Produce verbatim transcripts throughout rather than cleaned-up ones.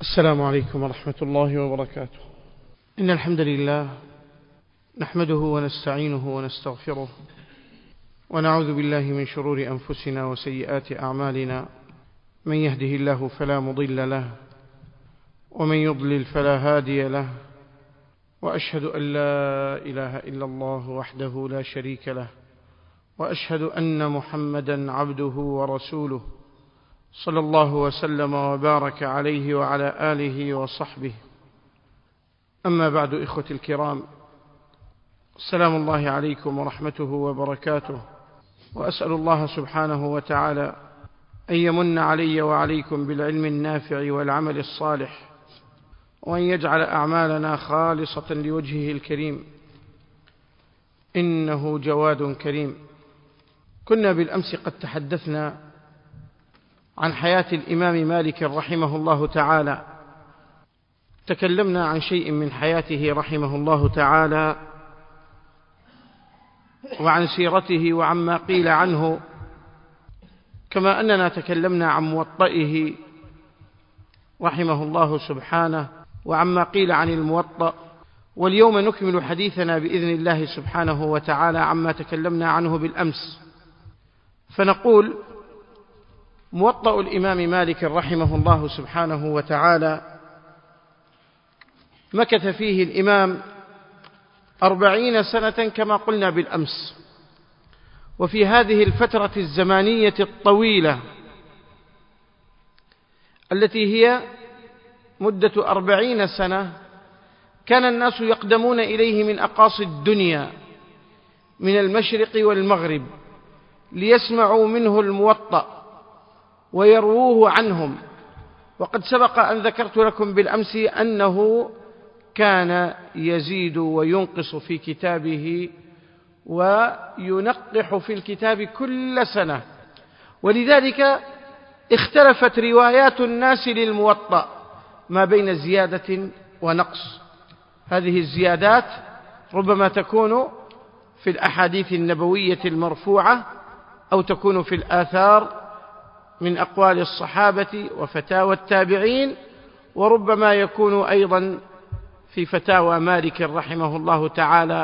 السلام عليكم ورحمة الله وبركاته. إن الحمد لله نحمده ونستعينه ونستغفره ونعوذ بالله من شرور أنفسنا وسيئات أعمالنا، من يهده الله فلا مضل له ومن يضلل فلا هادي له، وأشهد أن لا إله إلا الله وحده لا شريك له، وأشهد أن محمدا عبده ورسوله صلى الله وسلم وبارك عليه وعلى آله وصحبه. أما بعد، إخوتي الكرام، السلام الله عليكم ورحمته وبركاته، وأسأل الله سبحانه وتعالى أن يمن علي وعليكم بالعلم النافع والعمل الصالح، وأن يجعل أعمالنا خالصة لوجهه الكريم، إنه جواد كريم. كنا بالأمس قد تحدثنا عن حياة الإمام مالك رحمه الله تعالى، تكلمنا عن شيء من حياته رحمه الله تعالى وعن سيرته وعما قيل عنه، كما أننا تكلمنا عن موطئه رحمه الله سبحانه وعما قيل عن الموطأ. واليوم نكمل حديثنا بإذن الله سبحانه وتعالى عما تكلمنا عنه بالأمس، فنقول: موطأ الإمام مالك رحمه الله سبحانه وتعالى مكث فيه الإمام أربعين سنة كما قلنا بالأمس. وفي هذه الفترة الزمانية الطويلة التي هي مدة أربعين سنة، كان الناس يقدمون إليه من أقاصي الدنيا من المشرق والمغرب ليسمعوا منه الموطأ ويرووه عنهم. وقد سبق أن ذكرت لكم بالأمس أنه كان يزيد وينقص في كتابه وينقح في الكتاب كل سنة، ولذلك اختلفت روايات الناس للموطأ ما بين زيادة ونقص. هذه الزيادات ربما تكون في الأحاديث النبوية المرفوعة، أو تكون في الآثار من أقوال الصحابة وفتاوى التابعين، وربما يكون أيضا في فتاوى مالك رحمه الله تعالى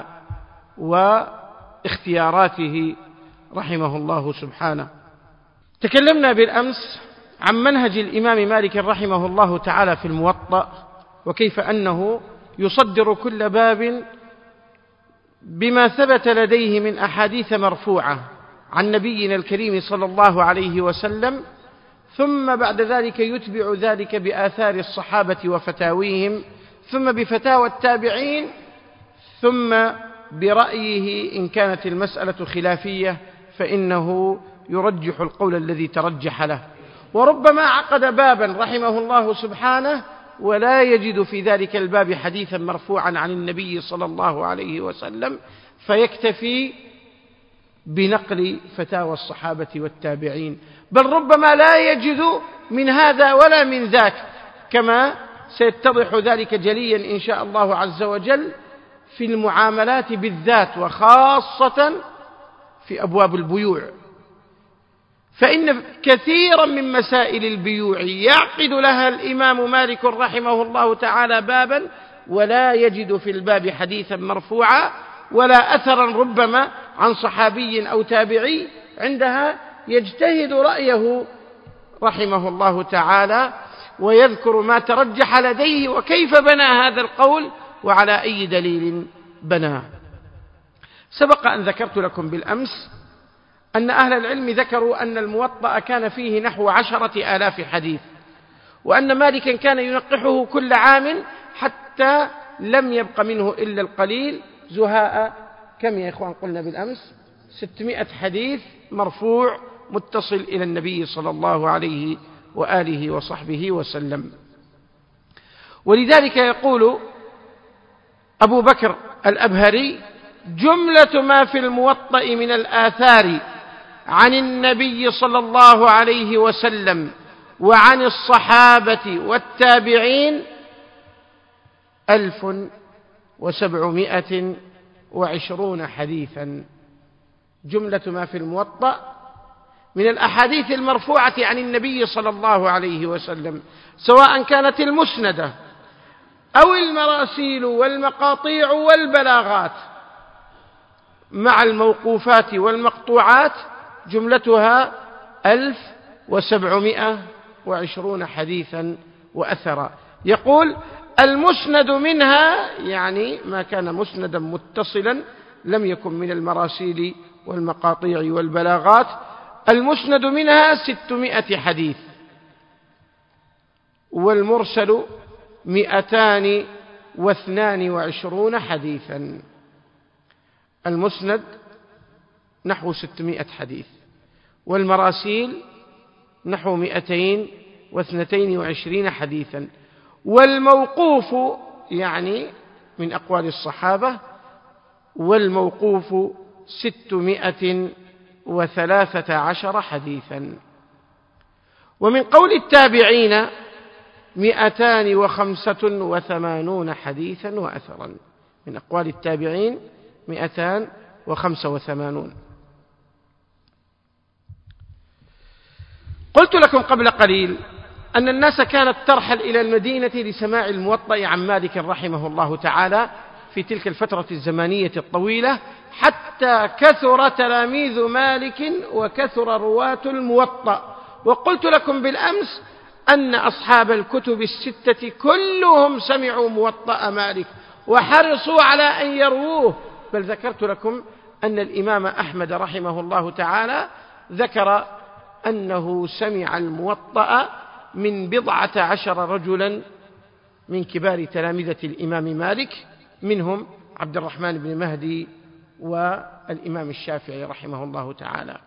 واختياراته رحمه الله سبحانه. تكلمنا بالأمس عن منهج الإمام مالك رحمه الله تعالى في الموطأ، وكيف أنه يصدر كل باب بما ثبت لديه من أحاديث مرفوعة عن نبينا الكريم صلى الله عليه وسلم، ثم بعد ذلك يتبع ذلك بآثار الصحابة وفتاويهم، ثم بفتاوى التابعين، ثم برأيه إن كانت المسألة خلافية فإنه يرجح القول الذي ترجح له. وربما عقد بابا رحمه الله سبحانه ولا يجد في ذلك الباب حديثا مرفوعا عن النبي صلى الله عليه وسلم، فيكتفي بنقل فتاوى الصحابة والتابعين، بل ربما لا يجد من هذا ولا من ذاك، كما سيتضح ذلك جليا إن شاء الله عز وجل في المعاملات بالذات، وخاصة في أبواب البيوع، فإن كثيرا من مسائل البيوع يعقد لها الإمام مالك رحمه الله تعالى بابا ولا يجد في الباب حديثا مرفوعا ولا أثرا ربما عن صحابي أو تابعي، عندها يجتهد رأيه رحمه الله تعالى ويذكر ما ترجح لديه وكيف بنى هذا القول وعلى أي دليل بناه. سبق أن ذكرت لكم بالأمس أن أهل العلم ذكروا أن الموطأ كان فيه نحو عشرة آلاف حديث، وأن مالكا كان ينقحه كل عام حتى لم يبق منه إلا القليل، زهاء كم يا إخوان قلنا بالأمس؟ ستمائة حديث مرفوع متصل إلى النبي صلى الله عليه وآله وصحبه وسلم. ولذلك يقول أبو بكر الأبهري: جملة ما في الموطأ من الآثار عن النبي صلى الله عليه وسلم وعن الصحابة والتابعين ألف وسبعمائة وعشرون حديثا. جملة ما في الموطأ من الأحاديث المرفوعة عن النبي صلى الله عليه وسلم، سواء كانت المسندة أو المراسيل والمقاطيع والبلاغات مع الموقوفات والمقطوعات، جملتها ألف وسبعمائة وعشرون حديثا وأثرا. يقول المسند منها يعني ما كان مسندا متصلا لم يكن من المراسيل والمقاطيع والبلاغات، المسند منها ستمائة حديث، والمرسل مئتان واثنان وعشرون حديثا. المسند نحو ستمائة حديث، والمراسيل نحو مئتين واثنتين وعشرين حديثا، والموقوف يعني من أقوال الصحابة، والموقوف ستمائة وثلاثة عشر حديثا. ومن قول التابعين مئتان وخمسة وثمانون حديثا وأثرا، من أقوال التابعين مئتان وخمسة وثمانون. قلت لكم قبل قليل أن الناس كانت ترحل إلى المدينة لسماع الموطأ عن مالك رحمه الله تعالى في تلك الفترة الزمانية الطويلة، حتى كثر تلاميذ مالك وكثر رواة الموطأ. وقلت لكم بالأمس أن أصحاب الكتب الستة كلهم سمعوا موطأ مالك وحرصوا على أن يرووه، بل ذكرت لكم أن الإمام أحمد رحمه الله تعالى ذكر أنه سمع الموطأ من بضعة عشر رجلا من كبار تلامذة الإمام مالك، منهم عبد الرحمن بن مهدي والإمام الشافعي رحمه الله تعالى.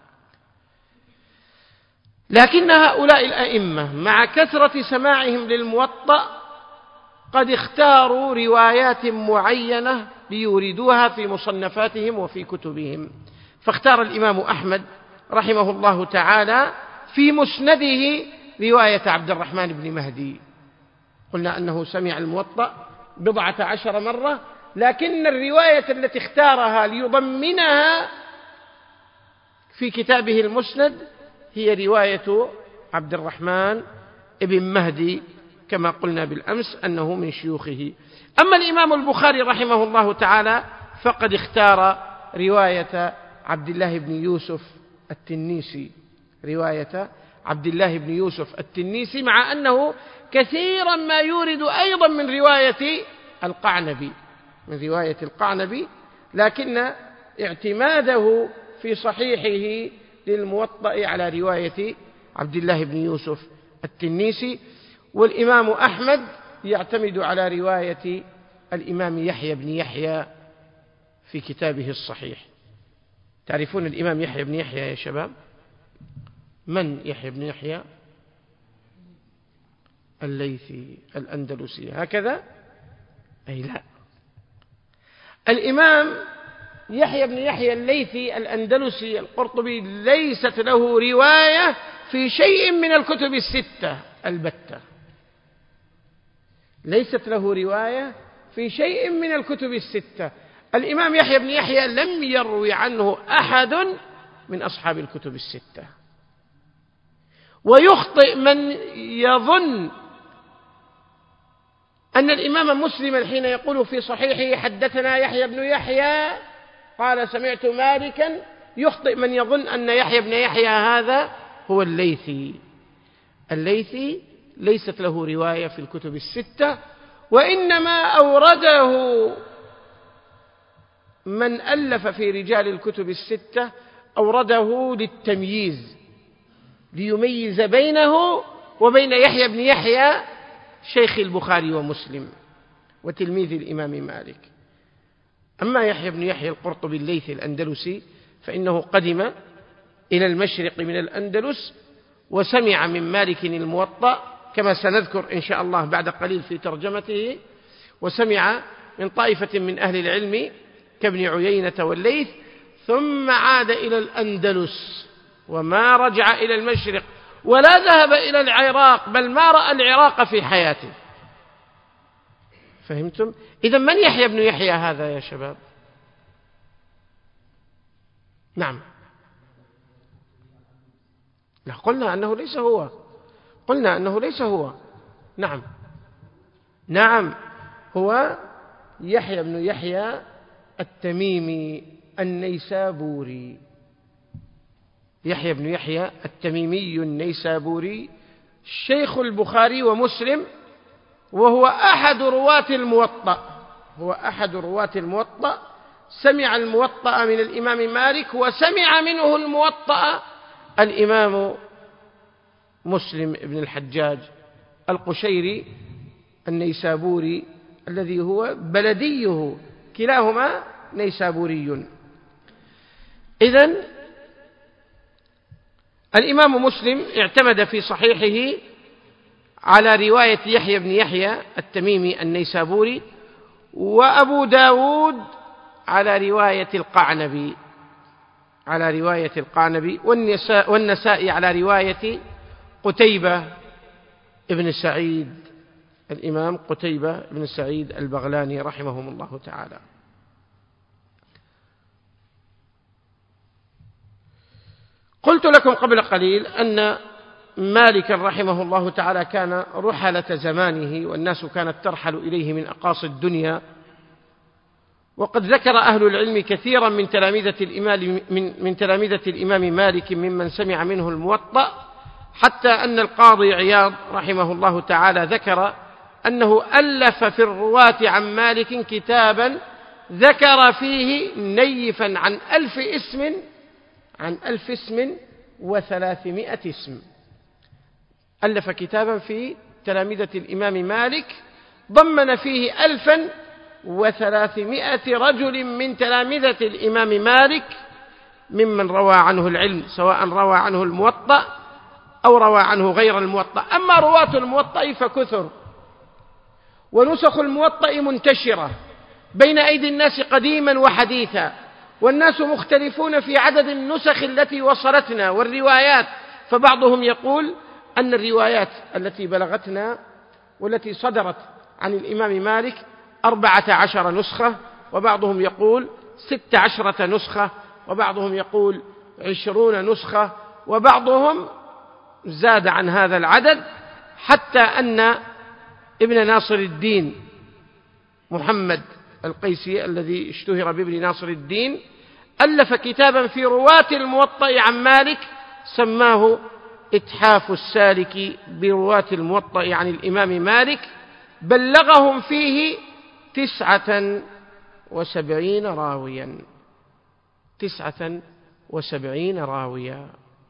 لكن هؤلاء الأئمة مع كثرة سماعهم للموطأ قد اختاروا روايات معينة ليوردوها في مصنفاتهم وفي كتبهم. فاختار الإمام أحمد رحمه الله تعالى في مسنده رواية عبد الرحمن بن مهدي. قلنا أنه سمع الموطأ بضعة عشر مرة، لكن الرواية التي اختارها ليضمنها في كتابه المسند هي رواية عبد الرحمن بن مهدي، كما قلنا بالأمس أنه من شيوخه. أما الإمام البخاري رحمه الله تعالى فقد اختار رواية عبد الله بن يوسف التنيسي، رواية عبد الله بن يوسف التنيسي، مع أنه كثيرا ما يورد أيضا من رواية القعنبي من رواية القعنبي لكن اعتماده في صحيحه للموطأ على رواية عبد الله بن يوسف التنيسي. والإمام أحمد يعتمد على رواية الإمام يحيى بن يحيى في كتابه الصحيح. تعرفون الإمام يحيى بن يحيى يا شباب؟ من يحيى بن يحيى؟ الليثي الأندلسي، هكذا؟ أي لا، الإمام يحيى بن يحيى الليثي الأندلسي القرطبي ليست له رواية في شيء من الكتب الستة البتة، ليست له رواية في شيء من الكتب الستة. الإمام يحيى بن يحيى لم يروي عنه أحد من أصحاب الكتب الستة. ويخطئ من يظن أن الإمام مسلم حين يقول في صحيحه حدثنا يحيى بن يحيى قال سمعت مالكا، يخطئ من يظن أن يحيى بن يحيى هذا هو الليثي. الليثي ليست له رواية في الكتب الستة، وإنما أورده من ألف في رجال الكتب الستة، أورده للتمييز، ليميز بينه وبين يحيى بن يحيى شيخ البخاري ومسلم وتلميذ الإمام مالك. أما يحيى بن يحيى القرطبي الليثي الأندلسي فإنه قدم إلى المشرق من الأندلس وسمع من مالك الموطأ كما سنذكر إن شاء الله بعد قليل في ترجمته، وسمع من طائفة من أهل العلم كابن عيينة والليث، ثم عاد إلى الأندلس وما رجع إلى المشرق ولا ذهب إلى العراق، بل ما رأى العراق في حياته. فهمتم؟ إذن من يحيى بن يحيى هذا يا شباب؟ نعم، لا، قلنا أنه ليس هو، قلنا أنه ليس هو. نعم نعم هو يحيى بن يحيى التميمي النيسابوري، يحيى بن يحيى التميمي النيسابوري شيخ البخاري ومسلم، وهو أحد رواة الموطأ، هو أحد رواة الموطأ، سمع الموطأ من الإمام مالك، وسمع منه الموطأ الإمام مسلم بن الحجاج القشيري النيسابوري الذي هو بلديه، كلاهما نيسابوري. إذن الإمام مسلم اعتمد في صحيحه على رواية يحيى بن يحيى التميمي النيسابوري، وأبو داود على رواية القعنبي على رواية القعنبي والنسائي على رواية قتيبة ابن سعيد، الإمام قتيبة ابن سعيد البغلاني رحمهم الله تعالى. قلت لكم قبل قليل أن مالك رحمه الله تعالى كان رحلة زمانه، والناس كانت ترحل إليه من أقاصي الدنيا، وقد ذكر أهل العلم كثيرا من تلامذة الإمام, من, من تلامذة الإمام مالك ممن سمع منه الموطأ، حتى أن القاضي عياض رحمه الله تعالى ذكر أنه ألف في الرواة عن مالك كتابا ذكر فيه نيفا عن ألف اسم عن ألف اسم وثلاثمائة اسم. ألف كتابا في تلامذة الإمام مالك ضمن فيه ألفا وثلاثمائة رجل من تلامذة الإمام مالك ممن روى عنه العلم، سواء روى عنه الموطأ أو روى عنه غير الموطأ. أما رواة الموطأ فكثر، ونسخ الموطأ منتشرة بين أيدي الناس قديما وحديثا، والناس مختلفون في عدد النسخ التي وصلتنا والروايات، فبعضهم يقول أن الروايات التي بلغتنا والتي صدرت عن الإمام مالك أربعة عشر نسخة، وبعضهم يقول ست عشرة نسخة، وبعضهم يقول عشرون نسخة، وبعضهم زاد عن هذا العدد، حتى أن ابن ناصر الدين محمد القيسي الذي اشتهر بابن ناصر الدين ألف كتابا في رواة الموطأ عن مالك سماه إتحاف السالك برواة الموطأ عن الإمام مالك، بلغهم فيه تسعة وسبعين راويا تسعة وسبعين راويا.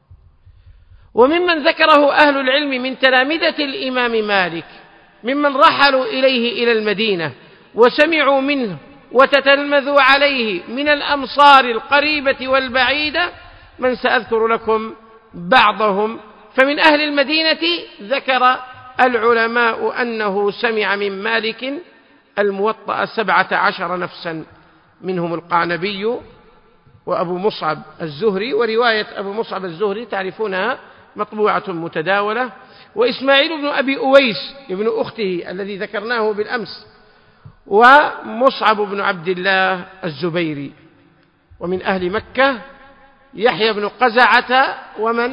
وممن ذكره أهل العلم من تلامذة الإمام مالك ممن رحلوا إليه إلى المدينة وسمعوا منه وتتلمذوا عليه من الأمصار القريبة والبعيدة من سأذكر لكم بعضهم. فمن أهل المدينة ذكر العلماء أنه سمع من مالك الموطأ سبعة عشر نفسا، منهم القعنبي وأبو مصعب الزهري، ورواية أبو مصعب الزهري تعرفونها مطبوعة متداولة، وإسماعيل بن أبي أويس ابن أخته الذي ذكرناه بالأمس، ومصعب بن عبد الله الزبيري. ومن أهل مكة يحيى بن قزعة، ومن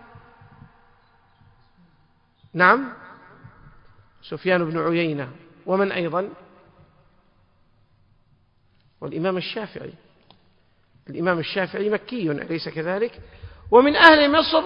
نعم سفيان بن عيينة، ومن أيضا والإمام الشافعي، الإمام الشافعي مكي أليس كذلك؟ ومن أهل مصر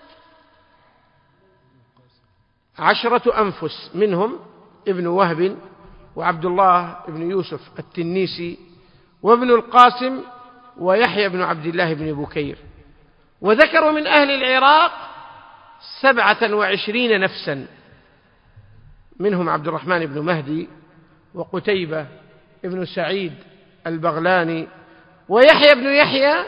عشرة أنفس، منهم ابن وهب وعبد الله بن يوسف التنيسي وابن القاسم ويحيى بن عبد الله بن بكير. وذكروا من أهل العراق سبعة وعشرين نفسا، منهم عبد الرحمن بن مهدي وقتيبة بن سعيد البغلاني ويحيى بن يحيى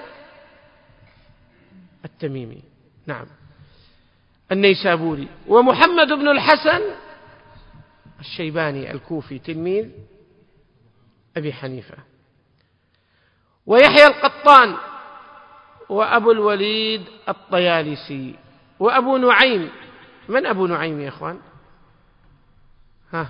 التميمي نعم النيسابوري، ومحمد بن الحسن الشيباني الكوفي تلميذ أبي حنيفة، ويحيى القطان، وأبو الوليد الطيالسي، وأبو نعيم. من أبو نعيم يا إخوان؟ ها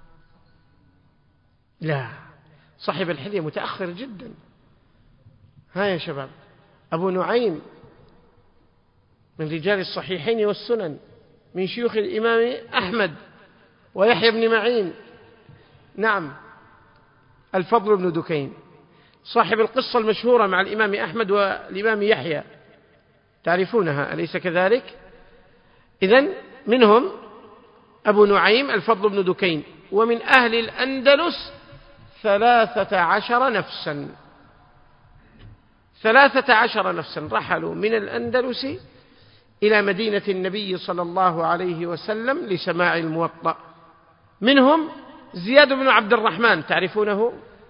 لا، صاحب الحلية متأخر جدا. ها يا شباب، أبو نعيم من رجال الصحيحين والسنن، من شيوخ الإمام أحمد ويحيى بن معين. نعم، الفضل بن دكين صاحب القصة المشهورة مع الإمام أحمد والإمام يحيى، تعرفونها أليس كذلك؟ إذن منهم أبو نعيم الفضل بن دكين. ومن أهل الأندلس ثلاثة عشر نفسا ثلاثة عشر نفسا رحلوا من الأندلس إلى مدينة النبي صلى الله عليه وسلم لسماع الموطأ. منهم زياد بن عبد الرحمن، تعرفونه،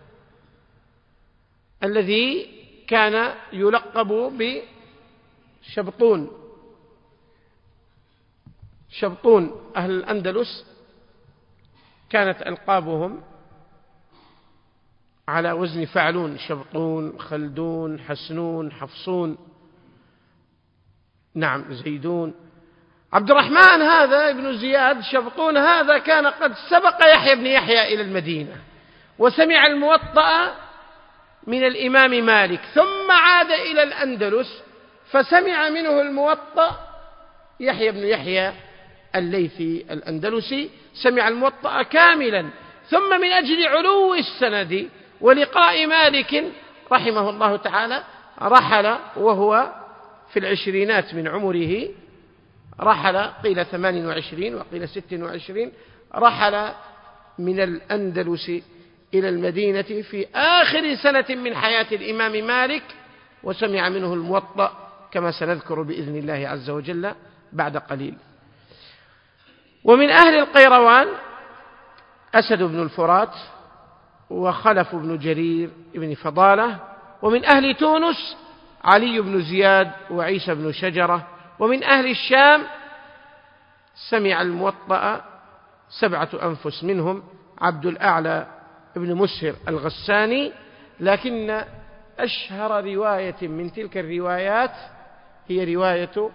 الذي كان يلقب بشبطون. شبطون أهل الأندلس كانت ألقابهم على وزن فعلون، شبطون، خلدون، حسنون، حفصون، نعم، زيدون. عبد الرحمن هذا ابن زياد شبطون هذا كان قد سبق يحيى بن يحيى إلى المدينة وسمع الموطأ من الإمام مالك، ثم عاد إلى الأندلس فسمع منه الموطأ يحيى بن يحيى الليثي الأندلسي، سمع الموطأ كاملا، ثم من أجل علو السند ولقاء مالك رحمه الله تعالى رحل وهو في العشرينات من عمره، رحل قيل ثمان وعشرين وقيل ست وعشرين، رحل من الأندلس إلى المدينة في آخر سنة من حياة الإمام مالك، وسمع منه الموطأ كما سنذكر بإذن الله عز وجل بعد قليل. ومن أهل القيروان أسد بن الفرات وخلف بن جرير بن فضالة. ومن أهل تونس علي بن زياد وعيسى بن شجرة. ومن أهل الشام سمع الموطأ سبعة أنفس، منهم عبد الأعلى بن مسهر الغساني، لكن أشهر رواية من تلك الروايات هي رواية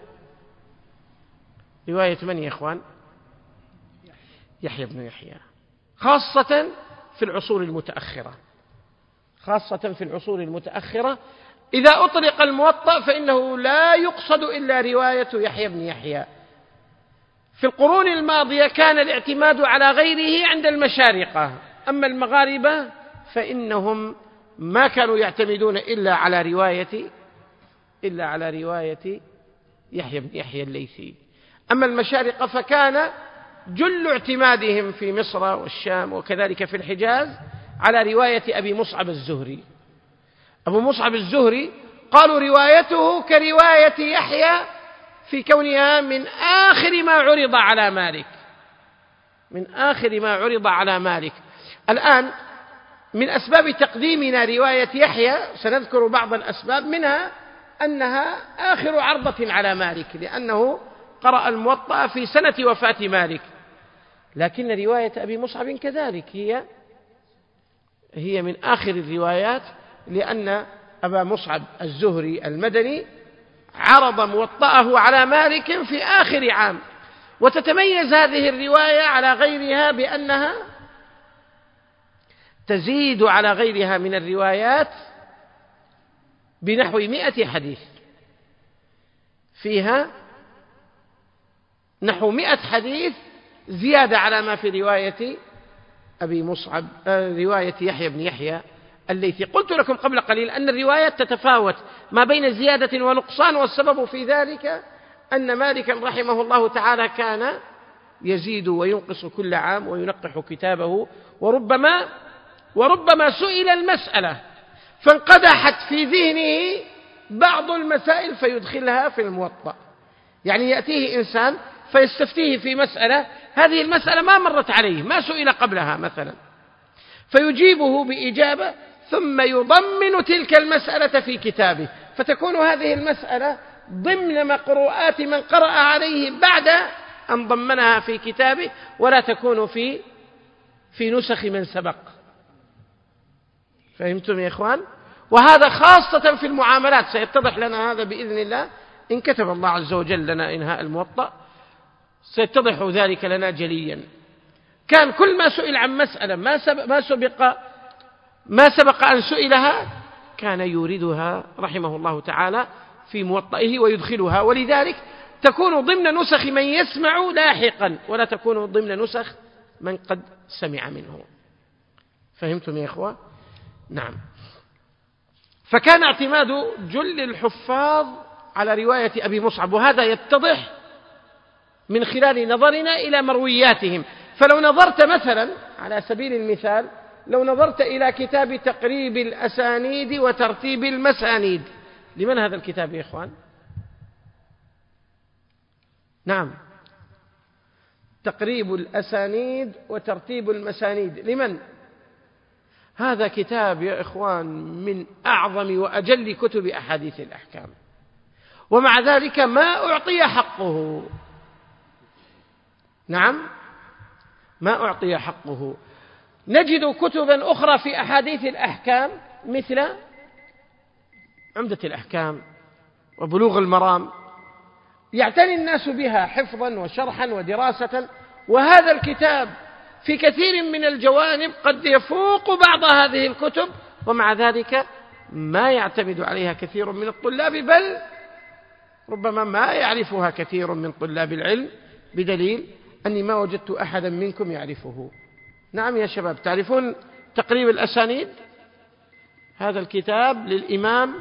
رواية من يا إخوان؟ يحيى بن يحيى، خاصة في العصور المتأخرة، خاصة في العصور المتأخرة. إذا أطلق الموطأ فإنه لا يقصد إلا رواية يحيى بن يحيى. في القرون الماضية كان الاعتماد على غيره عند المشارقة، أما المغاربة فإنهم ما كانوا يعتمدون إلا على رواية إلا على رواية يحيى بن يحيى الليثي. أما المشارقة فكان جل اعتمادهم في مصر والشام وكذلك في الحجاز على رواية أبي مصعب الزهري. أبو مصعب الزهري قالوا روايته كرواية يحيى في كونها من آخر ما عرض على مالك، من آخر ما عرض على مالك. الآن من أسباب تقديمنا رواية يحيى سنذكر بعض الأسباب، منها أنها آخر عرضة على مالك، لأنه قرأ الموطأ في سنة وفاة مالك. لكن رواية أبي مصعب كذلك هي هي من آخر الروايات، لأن أبا مصعب الزهري المدني عرض موطأه على مالك في آخر عام. وتتميز هذه الرواية على غيرها بأنها تزيد على غيرها من الروايات بنحو مئة حديث، فيها نحو مئة حديث زيادة على ما في رواية أبي مصعب رواية يحيى بن يحيى الليثي. قلت لكم قبل قليل أن الروايات تتفاوت ما بين زيادة ونقصان، والسبب في ذلك أن مالكا رحمه الله تعالى كان يزيد وينقص كل عام وينقح كتابه، وربما وربما سئل المسألة فانقدحت في ذهنه بعض المسائل فيدخلها في الموطأ. يعني يأتيه إنسان فيستفتيه في مسألة، هذه المسألة ما مرت عليه، ما سئل قبلها مثلا، فيجيبه بإجابة ثم يضمن تلك المسألة في كتابه، فتكون هذه المسألة ضمن مقروءات من قرأ عليه بعد أن ضمنها في كتابه، ولا تكون في في نسخ من سبق. فهمتم يا إخوان؟ وهذا خاصة في المعاملات، سيتضح لنا هذا بإذن الله إن كتب الله عز وجل لنا إنهاء الموطأ، سيتضح ذلك لنا جليا. كان كل ما سئل عن مسألة ما سبق ما سبق ما سبق أن سئلها كان يوردها رحمه الله تعالى في موطئه ويدخلها، ولذلك تكون ضمن نسخ من يسمع لاحقا، ولا تكون ضمن نسخ من قد سمع منه. فهمتم يا إخوة؟ نعم. فكان اعتماد جل الحفاظ على رواية أبي مصعب، وهذا يتضح من خلال نظرنا إلى مروياتهم. فلو نظرت مثلا على سبيل المثال، لو نظرت إلى كتاب تقريب الأسانيد وترتيب المسانيد، لمن هذا الكتاب يا إخوان؟ نعم، تقريب الأسانيد وترتيب المسانيد، لمن؟ هذا كتاب يا إخوان من أعظم وأجل كتب أحاديث الأحكام، ومع ذلك ما أعطي حقه. نعم، ما أعطي حقه. نجد كتبا أخرى في أحاديث الأحكام مثل عمدة الأحكام وبلوغ المرام، يعتني الناس بها حفظا وشرحا ودراسة، وهذا الكتاب في كثير من الجوانب قد يفوق بعض هذه الكتب، ومع ذلك ما يعتمد عليها كثير من الطلاب، بل ربما ما يعرفها كثير من طلاب العلم، بدليل أني ما وجدت أحدا منكم يعرفه. نعم يا شباب، تعرفون تقريب الأسانيد؟ هذا الكتاب للإمام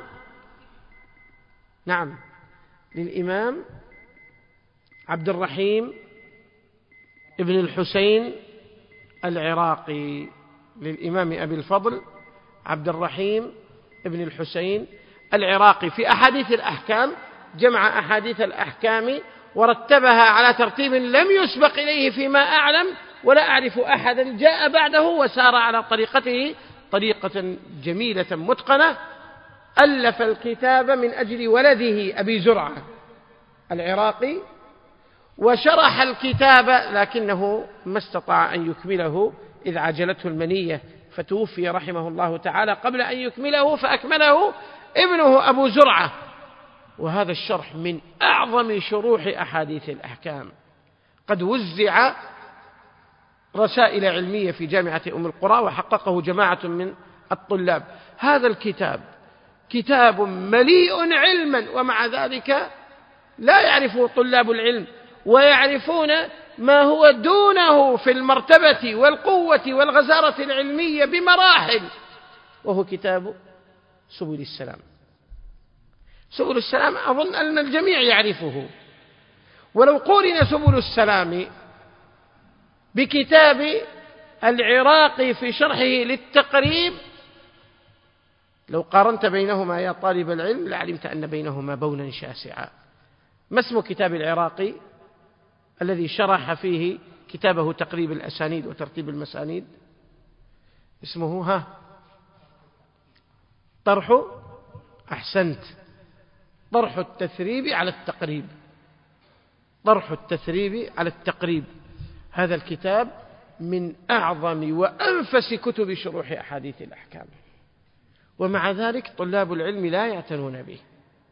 نعم للإمام عبد الرحيم ابن الحسين العراقي، للإمام أبي الفضل عبد الرحيم ابن الحسين العراقي. في أحاديث الأحكام جمع أحاديث الأحكام ورتبها على ترتيب لم يسبق إليه فيما أعلم، ولا أعرف أحدا جاء بعده وسار على طريقته طريقة جميلة متقنة. ألف الكتاب من أجل ولده أبي زرعة العراقي، وشرح الكتاب لكنه ما استطاع أن يكمله إذ عجلته المنية، فتوفي رحمه الله تعالى قبل أن يكمله، فأكمله ابنه أبو زرعة. وهذا الشرح من أعظم شروح أحاديث الأحكام، قد وزع رسائل علمية في جامعة أم القرى وحققه جماعة من الطلاب. هذا الكتاب كتاب مليء علما، ومع ذلك لا يعرفه طلاب العلم، ويعرفون ما هو دونه في المرتبة والقوة والغزارة العلمية بمراحل، وهو كتاب سبل السلام. سبل السلام أظن أن الجميع يعرفه، ولو قورن سبل السلام بكتاب العراقي في شرحه للتقريب، لو قارنت بينهما يا طالب العلم لعلمت أن بينهما بونا شاسعا. ما اسم كتاب العراقي الذي شرح فيه كتابه تقريب الأسانيد وترتيب المسانيد؟ اسمه ها طرح أحسنت طرح التثريب على التقريب. طرح التثريب على التقريب، هذا الكتاب من أعظم وأنفس كتب شروح أحاديث الأحكام، ومع ذلك طلاب العلم لا يعتنون به،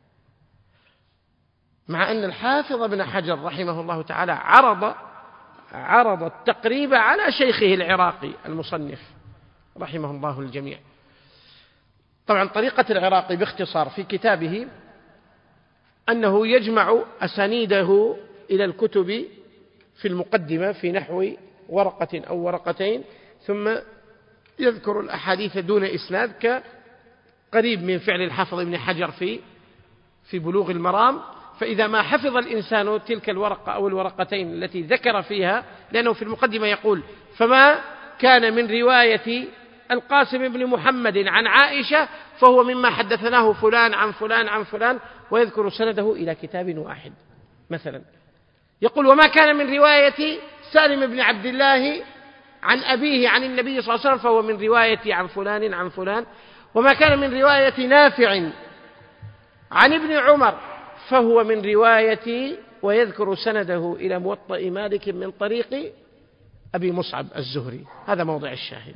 مع أن الحافظ ابن حجر رحمه الله تعالى عرض عرض التقريب على شيخه العراقي المصنف رحمه الله الجميع. طبعا طريقة العراقي باختصار في كتابه أنه يجمع أسانيده إلى الكتب في المقدمة في نحو ورقة أو ورقتين، ثم يذكر الأحاديث دون إسناد كقريب من فعل الحافظ ابن حجر في في بلوغ المرام. فإذا ما حفظ الإنسان تلك الورقة أو الورقتين التي ذكر فيها، لأنه في المقدمة يقول: فما كان من رواية القاسم بن محمد عن عائشة فهو مما حدثناه فلان عن فلان عن فلان، ويذكر سنده إلى كتاب واحد. مثلا يقول: وما كان من رواية سالم بن عبد الله عن أبيه عن النبي صلى الله عليه وسلم فهو من رواية عن فلان عن فلان. وما كان من رواية نافع عن ابن عمر فهو من رواية، ويذكر سنده إلى موطأ مالك من طريق أبي مصعب الزهري. هذا موضع الشاهد،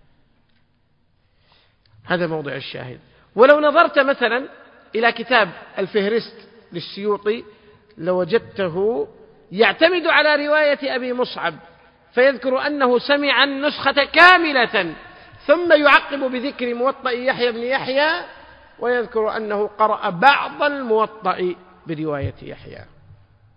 هذا موضع الشاهد. ولو نظرت مثلا إلى كتاب الفهرست للسيوطي لوجدته يعتمد على رواية أبي مصعب، فيذكر أنه سمع النسخة كاملة، ثم يعقب بذكر موطأ يحيى بن يحيى، ويذكر أنه قرأ بعض الموطأ برواية يحيى.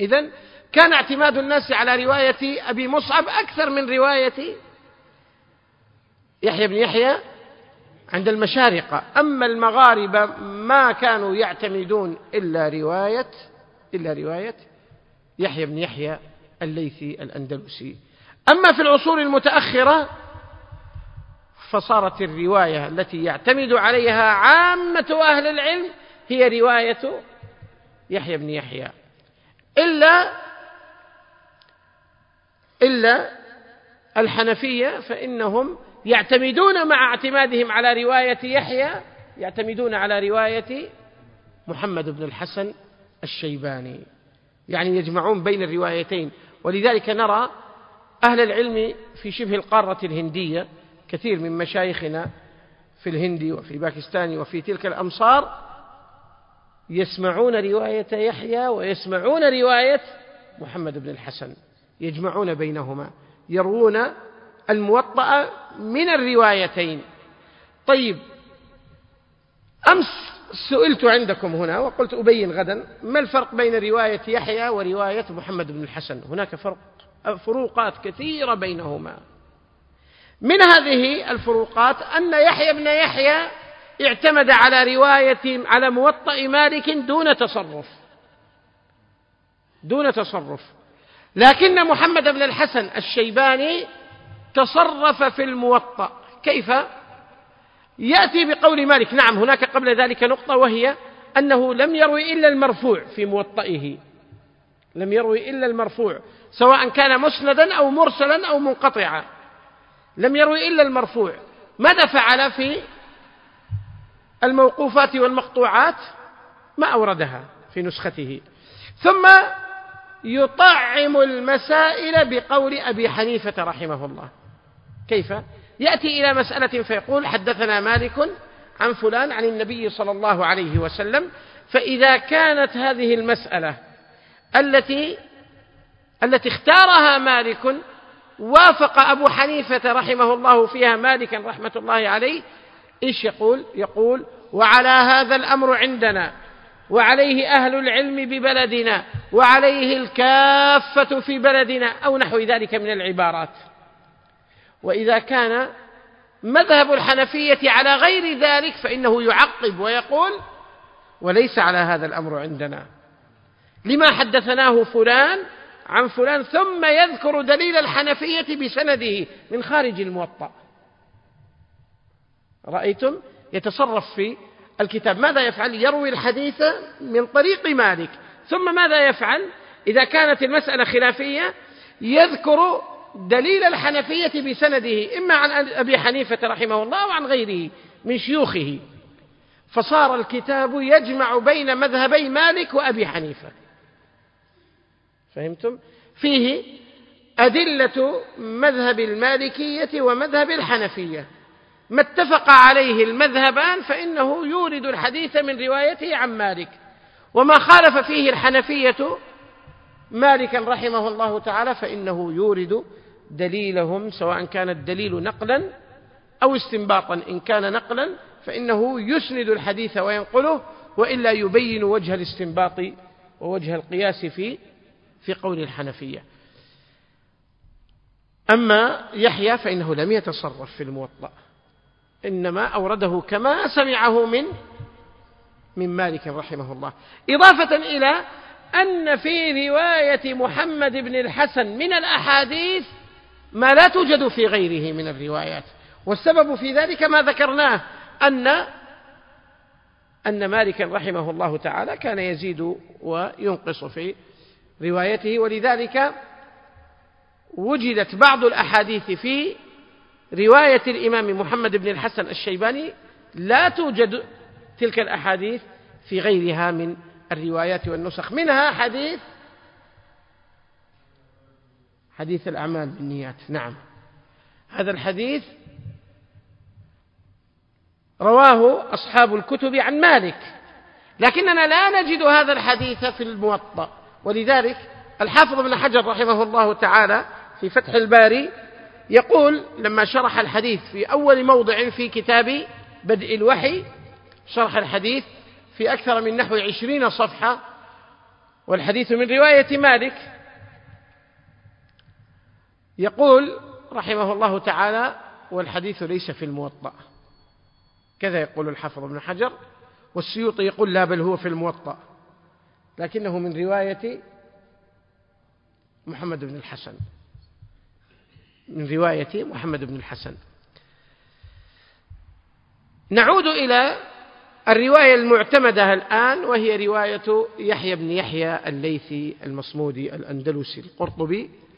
إذن كان اعتماد الناس على رواية أبي مصعب أكثر من رواية يحيى بن يحيى عند المشارقة. أما المغاربة ما كانوا يعتمدون إلا رواية إلا رواية يحيى بن يحيى الليثي الأندلسي. أما في العصور المتأخرة فصارت الرواية التي يعتمد عليها عامة أهل العلم هي رواية يحيى بن يحيى، إلا إلا الحنفية فإنهم يعتمدون مع اعتمادهم على رواية يحيى يعتمدون على رواية محمد بن الحسن الشيباني، يعني يجمعون بين الروايتين. ولذلك نرى أهل العلم في شبه القارة الهندية، كثير من مشايخنا في الهند وفي باكستان وفي تلك الأمصار يسمعون رواية يحيى ويسمعون رواية محمد بن الحسن، يجمعون بينهما، يروون الموطأ من الروايتين. طيب، أمس سئلت عندكم هنا وقلت أبين غدا ما الفرق بين رواية يحيى ورواية محمد بن الحسن. هناك فرق فروقات كثيرة بينهما. من هذه الفروقات أن يحيى بن يحيى اعتمد على رواية على موطأ مالك دون تصرف دون تصرف لكن محمد بن الحسن الشيباني تصرف في الموطأ. كيف؟ يأتي بقول مالك. نعم، هناك قبل ذلك نقطة، وهي أنه لم يروي إلا المرفوع في موطئه، لم يروي إلا المرفوع سواء كان مسندا أو مرسلا أو منقطعا، لم يروي إلا المرفوع. ماذا فعل في الموقوفات والمقطوعات؟ ما أوردها في نسخته. ثم يطعم المسائل بقول أبي حنيفة رحمه الله. كيف؟ يأتي إلى مسألة فيقول حدثنا مالك عن فلان عن النبي صلى الله عليه وسلم، فإذا كانت هذه المسألة التي التي اختارها مالك وافق أبو حنيفة رحمه الله فيها مالكا رحمة الله عليه، إيش يقول؟ يقول وعلى هذا الأمر عندنا، وعليه أهل العلم ببلدنا، وعليه الكافة في بلدنا، أو نحو ذلك من العبارات. وإذا كان مذهب الحنفية على غير ذلك فإنه يعقب ويقول وليس على هذا الأمر عندنا، لما حدثناه فلان عن فلان، ثم يذكر دليل الحنفية بسنده من خارج الموطأ. رأيتم؟ يتصرف في الكتاب. ماذا يفعل؟ يروي الحديث من طريق مالك، ثم ماذا يفعل؟ إذا كانت المسألة خلافية يذكر دليل الحنفية بسنده، إما عن أبي حنيفة رحمه الله أو عن غيره من شيوخه. فصار الكتاب يجمع بين مذهبي مالك وأبي حنيفة. فهمتم؟ فيه أدلة مذهب المالكية ومذهب الحنفية، ما اتفق عليه المذهبان فإنه يورد الحديث من روايته عن مالك، وما خالف فيه الحنفية مالكا رحمه الله تعالى فإنه يورد دليلهم، سواء كان الدليل نقلا أو استنباطا. إن كان نقلا فإنه يسند الحديث وينقله، وإلا يبين وجه الاستنباط ووجه القياس في في قول الحنفية. أما يحيى فإنه لم يتصرف في الموطأ، إنما أورده كما سمعه من من مالك رحمه الله، إضافة إلى أن في رواية محمد بن الحسن من الأحاديث ما لا توجد في غيره من الروايات. والسبب في ذلك ما ذكرناه، أن أن مالك رحمه الله تعالى كان يزيد وينقص في روايته، ولذلك وجدت بعض الأحاديث في رواية الإمام محمد بن الحسن الشيباني لا توجد تلك الأحاديث في غيرها من الروايات والنسخ. منها حديث حديث الأعمال بالنيات. نعم، هذا الحديث رواه أصحاب الكتب عن مالك، لكننا لا نجد هذا الحديث في الموطأ. ولذلك الحافظ ابن حجر رحمه الله تعالى في فتح الباري يقول لما شرح الحديث في أول موضع في كتاب بدء الوحي، شرح الحديث في أكثر من نحو عشرين صفحة، والحديث من رواية مالك. يقول رحمه الله تعالى: والحديث ليس في الموطأ، كذا يقول الحافظ ابن حجر. والسيوطي يقول: لا، بل هو في الموطأ، لكنه من رواية محمد بن الحسن، من رواية محمد بن الحسن. نعود إلى الرواية المعتمدة الآن، وهي رواية يحيى بن يحيى الليثي المصمودي الأندلسي القرطبي